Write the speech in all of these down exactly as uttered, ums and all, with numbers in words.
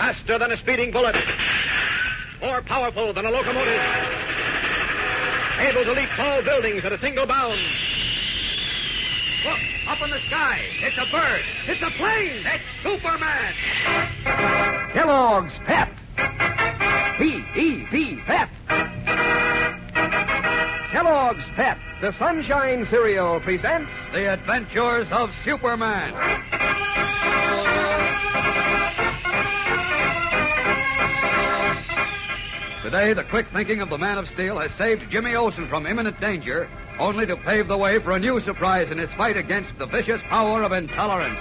Faster than a speeding bullet. More powerful than a locomotive. Able to leap tall buildings at a single bound. Look, up in the sky. It's a bird. It's a plane. It's Superman. Kellogg's Pep. P E P, Pep. Kellogg's Pep, the Sunshine Cereal, presents The Adventures of Superman. Today, the quick thinking of the Man of Steel has saved Jimmy Olsen from imminent danger, only to pave the way for a new surprise in his fight against the vicious power of intolerance.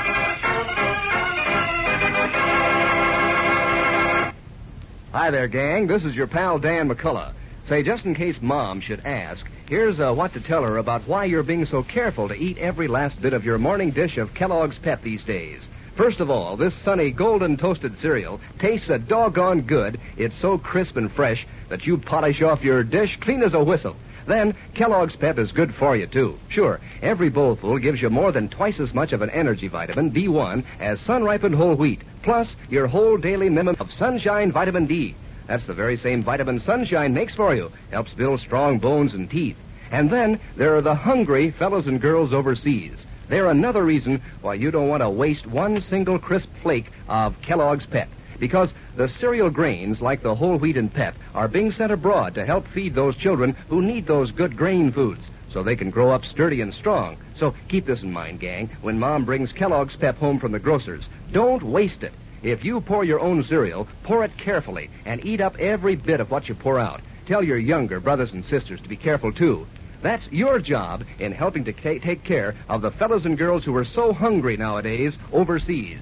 Hi there, gang. This is your pal Dan McCullough. Say, just in case Mom should ask, here's uh, what to tell her about why you're being so careful to eat every last bit of your morning dish of Kellogg's Pep these days. First of all, this sunny golden toasted cereal tastes a doggone good. It's so crisp and fresh that you polish off your dish clean as a whistle. Then, Kellogg's Pep is good for you, too. Sure, every bowlful gives you more than twice as much of an energy vitamin, B one, as sun-ripened whole wheat, plus your whole daily minimum of Sunshine Vitamin D. That's the very same vitamin Sunshine makes for you. Helps build strong bones and teeth. And then, there are the hungry fellows and girls overseas. They're another reason why you don't want to waste one single crisp flake of Kellogg's Pep. Because the cereal grains, like the whole wheat and pep, are being sent abroad to help feed those children who need those good grain foods so they can grow up sturdy and strong. So keep this in mind, gang, when Mom brings Kellogg's Pep home from the grocer's. Don't waste it. If you pour your own cereal, pour it carefully and eat up every bit of what you pour out. Tell your younger brothers and sisters to be careful, too. That's your job in helping to ca- take care of the fellows and girls who are so hungry nowadays overseas.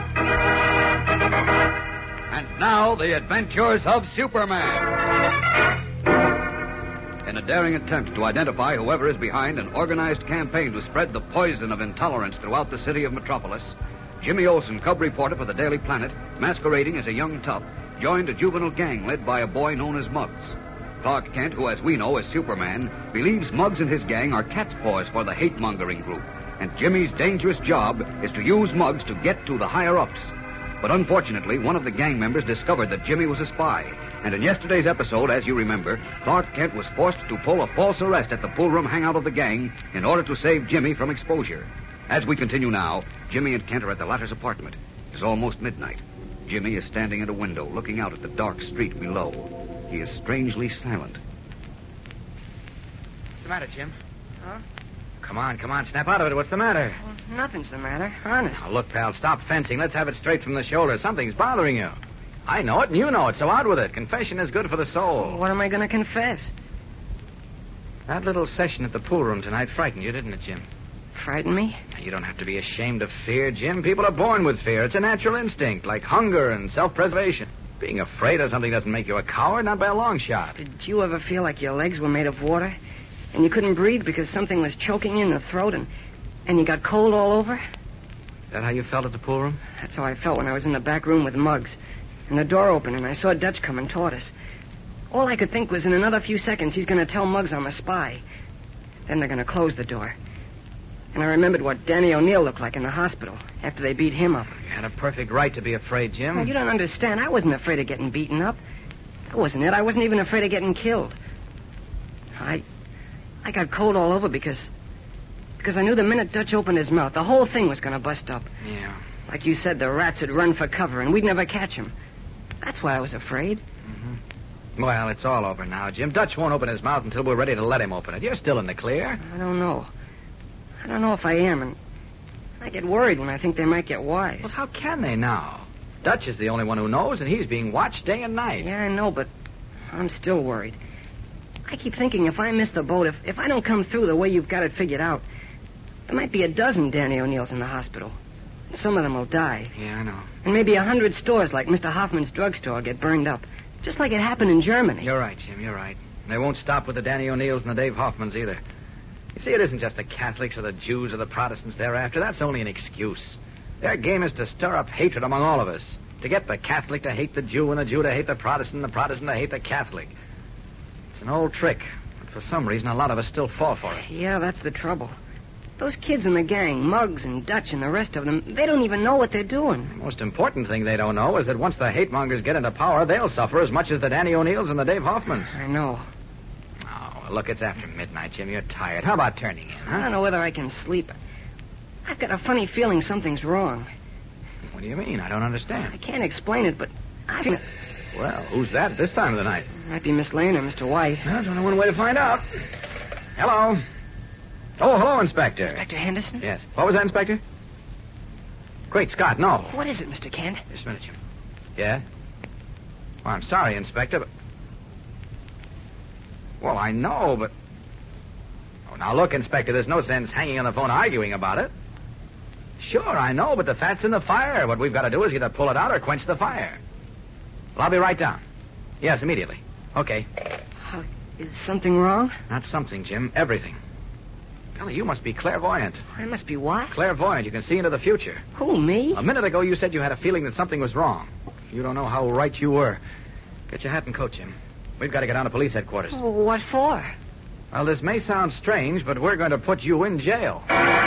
And now, the adventures of Superman. In a daring attempt to identify whoever is behind an organized campaign to spread the poison of intolerance throughout the city of Metropolis, Jimmy Olsen, cub reporter for the Daily Planet, masquerading as a young tough, joined a juvenile gang led by a boy known as Muggs. Clark Kent, who as we know is Superman, believes Muggs and his gang are cat's paws for the hate-mongering group, and Jimmy's dangerous job is to use Muggs to get to the higher-ups. But unfortunately, one of the gang members discovered that Jimmy was a spy. And in yesterday's episode, as you remember, Clark Kent was forced to pull a false arrest at the pool room hangout of the gang in order to save Jimmy from exposure. As we continue now, Jimmy and Kent are at the latter's apartment. It's almost midnight. Jimmy is standing at a window looking out at the dark street below. He is strangely silent. What's the matter, Jim? Huh? Come on, come on, snap out of it. What's the matter? Well, nothing's the matter. Honest. Now, look, pal, stop fencing. Let's have it straight from the shoulder. Something's bothering you. I know it, and you know it, so out with it. Confession is good for the soul. What am I going to confess? That little session at the pool room tonight frightened you, didn't it, Jim? Frighten me? Now, you don't have to be ashamed of fear, Jim. People are born with fear. It's a natural instinct, like hunger and self-preservation. Being afraid of something doesn't make you a coward, not by a long shot. Did you ever feel like your legs were made of water? And you couldn't breathe because something was choking you in the throat and, and you got cold all over? Is that how you felt at the pool room? That's how I felt when I was in the back room with Muggs. And the door opened and I saw Dutch coming toward us. All I could think was in another few seconds he's going to tell Muggs I'm a spy. Then they're going to close the door. And I remembered what Danny O'Neill looked like in the hospital after they beat him up. You had a perfect right to be afraid, Jim. Well, you don't understand. I wasn't afraid of getting beaten up. That wasn't it. I wasn't even afraid of getting killed. I... I got cold all over because... Because I knew the minute Dutch opened his mouth, the whole thing was going to bust up. Yeah. Like you said, the rats would run for cover and we'd never catch him. That's why I was afraid. Mm-hmm. Well, it's all over now, Jim. Dutch won't open his mouth until we're ready to let him open it. You're still in the clear. I don't know. I don't know if I am, and I get worried when I think they might get wise. Well, how can they now? Dutch is the only one who knows, and he's being watched day and night. Yeah, I know, but I'm still worried. I keep thinking if I miss the boat, if, if I don't come through the way you've got it figured out, there might be a dozen Danny O'Neills in the hospital. Some of them will die. Yeah, I know. And maybe a hundred stores like Mister Hoffman's drugstore get burned up, just like it happened in Germany. You're right, Jim, you're right. They won't stop with the Danny O'Neills and the Dave Hoffmans either. You see, it isn't just the Catholics or the Jews or the Protestants they're after. That's only an excuse. Their game is to stir up hatred among all of us. To get the Catholic to hate the Jew and the Jew to hate the Protestant and the Protestant to hate the Catholic. It's an old trick, but for some reason a lot of us still fall for it. Yeah, that's the trouble. Those kids in the gang, Muggs and Dutch and the rest of them, they don't even know what they're doing. The most important thing they don't know is that once the hate mongers get into power, they'll suffer as much as the Danny O'Neills and the Dave Hoffmans. I know. Oh, well, look, it's after midnight, Jim. You're tired. How about turning in, huh? I don't know whether I can sleep. I've got a funny feeling something's wrong. What do you mean? I don't understand. I can't explain it, but I think... Well, who's that at this time of the night? Might be Miss Lane or Mister White. Well, there's only one way to find out. Hello. Oh, hello, Inspector. Inspector Henderson? Yes. What was that, Inspector? Great Scott, no. What is it, Mister Kent? Just a minute, Jim. Yeah? Well, I'm sorry, Inspector, but... Well, I know, but... Oh, now, look, Inspector, there's no sense hanging on the phone arguing about it. Sure, I know, but the fat's in the fire. What we've got to do is either pull it out or quench the fire. Well, I'll be right down. Yes, immediately. Okay. Uh, is something wrong? Not something, Jim. Everything. Golly, you must be clairvoyant. I must be what? Clairvoyant. You can see into the future. Who, me? A minute ago, you said you had a feeling that something was wrong. You don't know how right you were. Get your hat and coat, Jim. We've got to get down to police headquarters. Oh, what for? Well, this may sound strange, but we're going to put you in jail.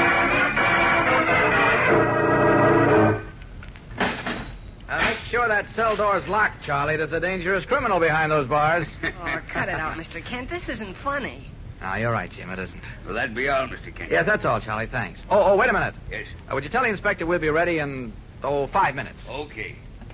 Now, make sure that cell door's locked, Charlie. There's a dangerous criminal behind those bars. Oh, cut it out, Mister Kent. This isn't funny. Ah, you're right, Jim. It isn't. Will that be all, Mister Kent? Yes, that's all, Charlie. Thanks. Oh, oh, wait a minute. Yes. Uh, would you tell the inspector we'll be ready in, oh, five minutes? Okay.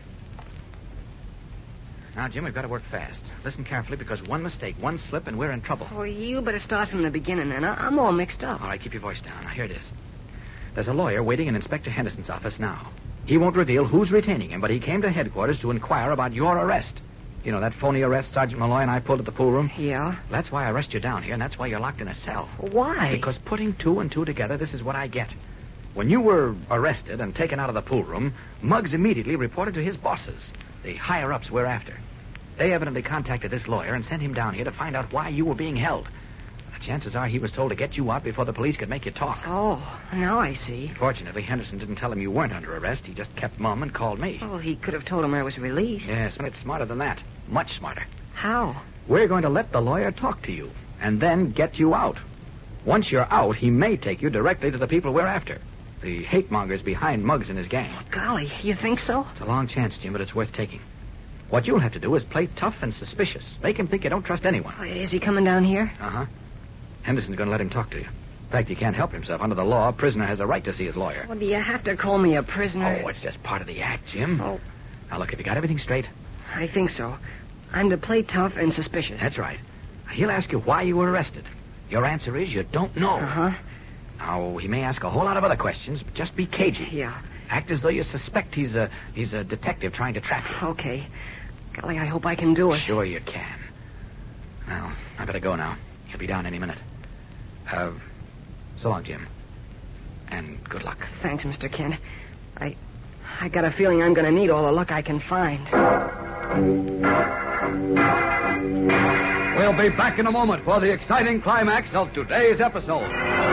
Now, Jim, we've got to work fast. Listen carefully, because one mistake, one slip, and we're in trouble. Oh, you better start from the beginning, then. I- I'm all mixed up. All right, keep your voice down. Now, here it is. There's a lawyer waiting in Inspector Henderson's office now. He won't reveal who's retaining him, but he came to headquarters to inquire about your arrest. You know, that phony arrest Sergeant Malloy and I pulled at the pool room? Yeah? That's why I arrest you down here, and that's why you're locked in a cell. Why? Because putting two and two together, this is what I get. When you were arrested and taken out of the pool room, Muggs immediately reported to his bosses, the higher-ups we're after. They evidently contacted this lawyer and sent him down here to find out why you were being held. The chances are he was told to get you out before the police could make you talk. Oh, now I see. Fortunately, Henderson didn't tell him you weren't under arrest. He just kept mum and called me. Oh, he could have told him I was released. Yes, but it's smarter than that. Much smarter. How? We're going to let the lawyer talk to you and then get you out. Once you're out, he may take you directly to the people we're after. The hate mongers behind Muggs and his gang. Golly, you think so? It's a long chance, Jim, but it's worth taking. What you'll have to do is play tough and suspicious. Make him think you don't trust anyone. Oh, is he coming down here? Uh-huh. Henderson's going to let him talk to you. In fact, he can't help himself. Under the law, a prisoner has a right to see his lawyer. Well, do you have to call me a prisoner? Oh, it's just part of the act, Jim. Oh. Now, look, have you got everything straight? I think so. I'm to play tough and suspicious. That's right. He'll ask you why you were arrested. Your answer is you don't know. Uh-huh. Now, he may ask a whole lot of other questions, but just be cagey. Yeah. Act as though you suspect he's a he's a detective trying to trap you. Okay. Golly, I hope I can do it. Sure you can. Well, I better go now. He'll be down any minute. Uh, so long, Jim. And good luck. Thanks, Mister Kent. I... I got a feeling I'm going to need all the luck I can find. We'll be back in a moment for the exciting climax of today's episode.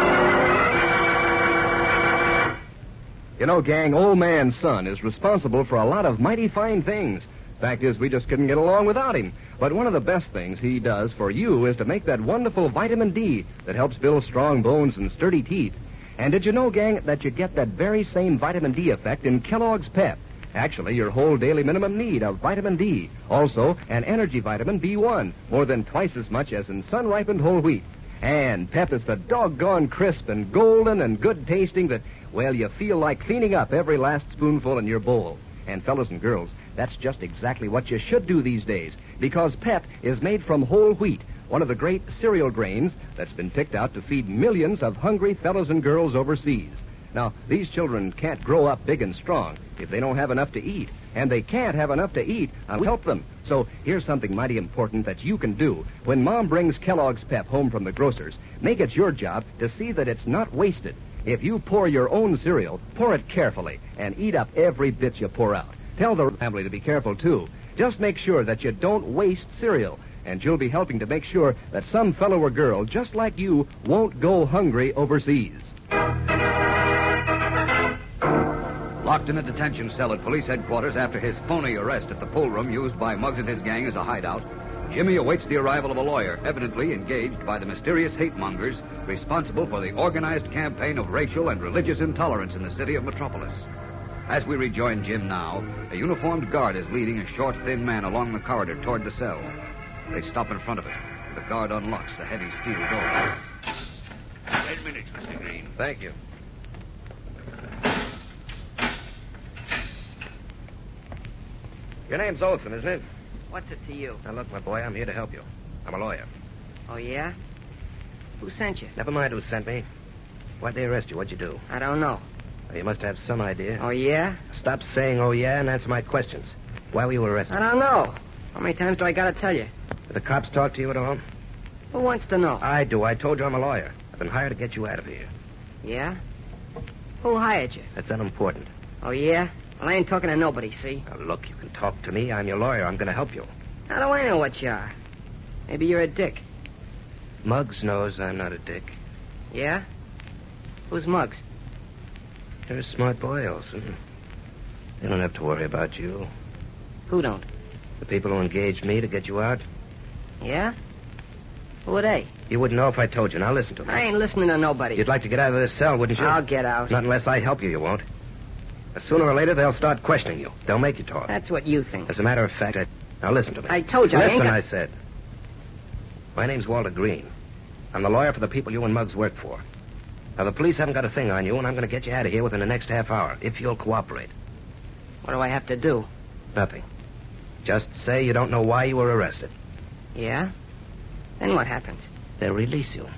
You know, gang, old man's son is responsible for a lot of mighty fine things. Fact is, we just couldn't get along without him. But one of the best things he does for you is to make that wonderful vitamin D that helps build strong bones and sturdy teeth. And did you know, gang, that you get that very same vitamin D effect in Kellogg's Pep? Actually, your whole daily minimum need of vitamin D. Also, an energy vitamin B one, more than twice as much as in sun-ripened whole wheat. And Pep is so doggone crisp and golden and good tasting that, well, you feel like cleaning up every last spoonful in your bowl. And fellas and girls, that's just exactly what you should do these days, because Pep is made from whole wheat, one of the great cereal grains that's been picked out to feed millions of hungry fellas and girls overseas. Now, these children can't grow up big and strong if they don't have enough to eat, and they can't have enough to eat unless help them. So here's something mighty important that you can do. When Mom brings Kellogg's Pep home from the grocer's, make it your job to see that it's not wasted. If you pour your own cereal, pour it carefully and eat up every bit you pour out. Tell the family to be careful, too. Just make sure that you don't waste cereal, and you'll be helping to make sure that some fellow or girl just like you won't go hungry overseas. Locked in a detention cell at police headquarters after his phony arrest at the pool room used by Muggs and his gang as a hideout, Jimmy awaits the arrival of a lawyer, evidently engaged by the mysterious hate mongers responsible for the organized campaign of racial and religious intolerance in the city of Metropolis. As we rejoin Jim now, a uniformed guard is leading a short, thin man along the corridor toward the cell. They stop in front of it. The guard unlocks the heavy steel door. Ten minutes, Mister Green. Thank you. Your name's Olson, isn't it? What's it to you? Now, look, my boy, I'm here to help you. I'm a lawyer. Oh, yeah? Who sent you? Never mind who sent me. Why'd they arrest you? What'd you do? I don't know. Well, you must have some idea. Oh, yeah? Stop saying, oh, yeah, and answer my questions. Why were you arrested? I don't know. How many times do I gotta tell you? Did the cops talk to you at all? Who wants to know? I do. I told you I'm a lawyer. I've been hired to get you out of here. Yeah? Who hired you? That's unimportant. Oh, yeah? Well, I ain't talking to nobody, see? Now, look, you can talk to me. I'm your lawyer. I'm going to help you. How do I know what you are? Maybe you're a dick. Muggs knows I'm not a dick. Yeah? Who's Muggs? You're a smart boy, Olson. They don't have to worry about you. Who don't? The people who engaged me to get you out. Yeah? Who are they? You wouldn't know if I told you. Now listen to me. I ain't listening to nobody. You'd like to get out of this cell, wouldn't you? I'll get out. Not unless I help you, you won't. Sooner or later, they'll start questioning you. They'll make you talk. That's what you think. As a matter of fact, I... Now listen to me. I told you, I Listen, ain't got... I said. My name's Walter Green. I'm the lawyer for the people you and Muggs work for. Now, the police haven't got a thing on you, and I'm going to get you out of here within the next half hour, if you'll cooperate. What do I have to do? Nothing. Just say you don't know why you were arrested. Yeah? Then what happens? They'll release you.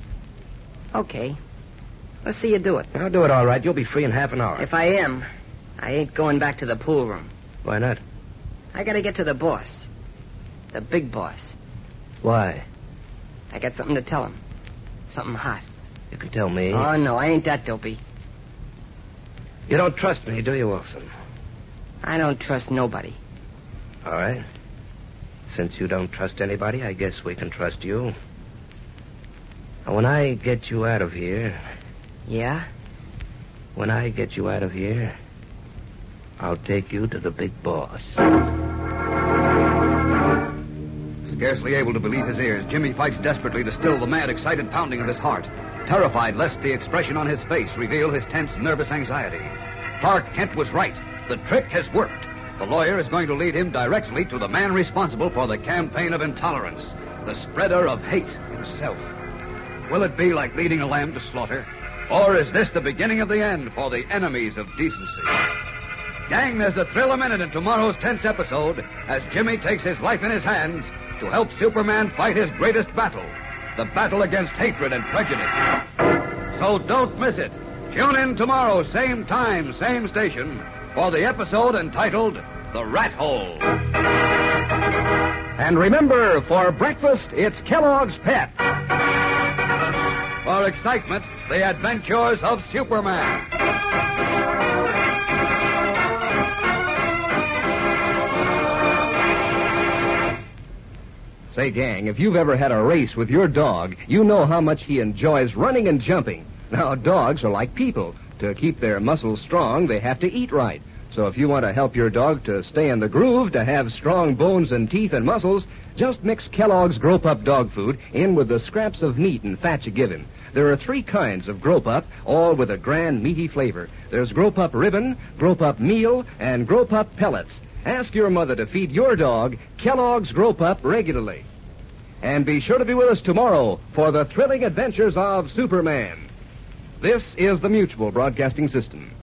Okay. Let's see you do it. I'll do it all right. You'll be free in half an hour. If I am, I ain't going back to the pool room. Why not? I gotta get to the boss. The big boss. Why? I got something to tell him. Something hot. You can tell me. Oh, no, I ain't that dopey. You don't trust me, do you, Wilson? I don't trust nobody. All right. Since you don't trust anybody, I guess we can trust you. Now, when I get you out of here... Yeah? When I get you out of here, I'll take you to the big boss. Scarcely able to believe his ears, Jimmy fights desperately to still the mad, excited pounding of his heart, terrified lest the expression on his face reveal his tense, nervous anxiety. Clark Kent was right. The trick has worked. The lawyer is going to lead him directly to the man responsible for the campaign of intolerance, the spreader of hate himself. Will it be like leading a lamb to slaughter? Or is this the beginning of the end for the enemies of decency? Gang, there's a thrill a minute in tomorrow's tense episode as Jimmy takes his life in his hands to help Superman fight his greatest battle, the battle against hatred and prejudice. So don't miss it. Tune in tomorrow, same time, same station, for the episode entitled The Rat Hole. And remember, for breakfast, it's Kellogg's Pep. For excitement, the adventures of Superman. Say, gang, if you've ever had a race with your dog, you know how much he enjoys running and jumping. Now, dogs are like people. To keep their muscles strong, they have to eat right. So if you want to help your dog to stay in the groove, to have strong bones and teeth and muscles, just mix Kellogg's Grow-Pup dog food in with the scraps of meat and fat you give him. There are three kinds of Grow-Pup, all with a grand, meaty flavor. There's Grow-Pup Ribbon, Grow-Pup Meal, and Grow-Pup Pellets. Ask your mother to feed your dog Kellogg's Grow-Pup regularly. And be sure to be with us tomorrow for the thrilling adventures of Superman. This is the Mutual Broadcasting System.